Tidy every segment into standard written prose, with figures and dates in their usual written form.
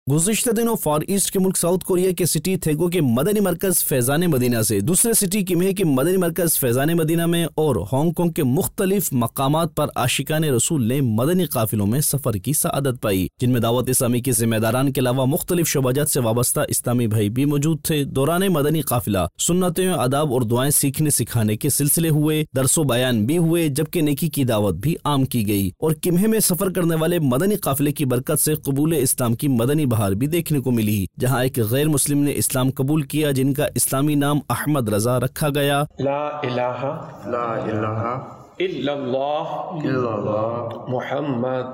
گزشتہ دنوں Far East کے ملک ساؤتھ کوریا کے سٹی تھیگو کے مدنی مرکز فیضان مدینہ سے دوسرے سٹی کمہے کے مدنی مرکز فیضان مدینہ میں اور ہانگ کانگ کے مختلف مقامات پر عاشقان رسول نے مدنی قافلوں میں سفر کی سعادت پائی، جن میں دعوت اسلامی کے ذمہ داران کے علاوہ مختلف شعبات سے وابستہ اسلامی بھائی بھی موجود تھے۔ دوران مدنی قافلہ سنتیں، آداب اور دعائیں سیکھنے سکھانے کے سلسلے ہوئے، درس و بیان بھی ہوئے، جبکہ نیکی کی دعوت بھی عام کی گئی اور کمہے میں سفر کرنے والے مدنی قافلے کی برکت سے قبول اسلام کی مدنی بہار بھی دیکھنے کو ملی، جہاں ایک غیر مسلم نے اسلام قبول کیا جن کا اسلامی نام احمد رضا رکھا گیا۔ لا الہ الا اللہ محمد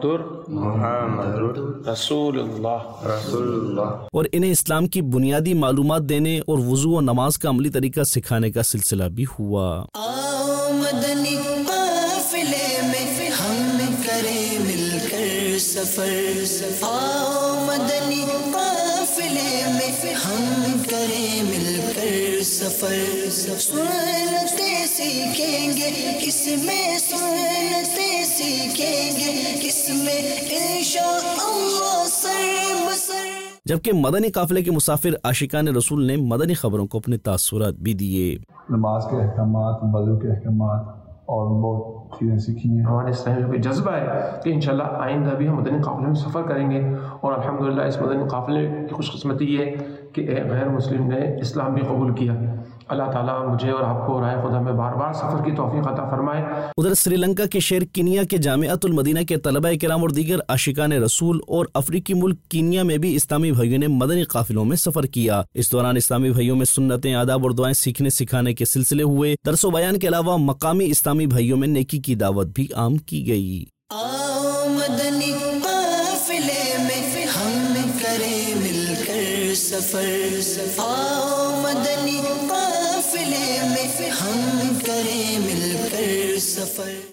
رسول اللہ، اور انہیں اسلام کی بنیادی معلومات دینے اور وضو و نماز کا عملی طریقہ سکھانے کا سلسلہ بھی ہوا۔ مدنی قافلے میں ہم کریں مل کر سفر، مدنی قافلے میں ہم کریں مل کر سفر، سنتے سیکھیں گے کس میں، سنتے سیکھیں گے کس میں، انشاءاللہ سر بسر۔ جبکہ مدنی قافلے کے مسافر عاشقان رسول نے مدنی خبروں کو اپنے تاثرات بھی دیے۔ نماز کے احکامات، وضو کے احکامات اور بہت چیزیں سیکھی ہیں۔ ہمارے اسلامی میں جذبہ ہے کہ انشاءاللہ آئندہ بھی ہم مدنی قافلے میں سفر کریں گے، اور الحمدللہ اس مدنی قافلے کی خوش قسمتی یہ ہے کہ ایک غیر مسلم نے اسلام بھی قبول کیا۔ اللہ تعالیٰ مجھے اور آپ کو راہ خدا میں بار بار سفر کی توفیق عطا فرمائے۔ ادھر سری لنکا کے شہر کینیا کے جامعۃ المدینہ کے طلبہ کرام اور دیگر عاشقان رسول اور افریقی ملک کینیا میں بھی اسلامی بھائیوں نے مدنی قافلوں میں سفر کیا۔ اس دوران اسلامی بھائیوں میں سنتیں، آداب اور دعائیں سیکھنے سکھانے کے سلسلے ہوئے، درس و بیان کے علاوہ مقامی اسلامی بھائیوں میں نیکی کی دعوت بھی عام کی گئی۔ مدنی قافلے میں ہم کریں مل کر سفر، مدنی قافلے میں ہم کریں مل کر سفر۔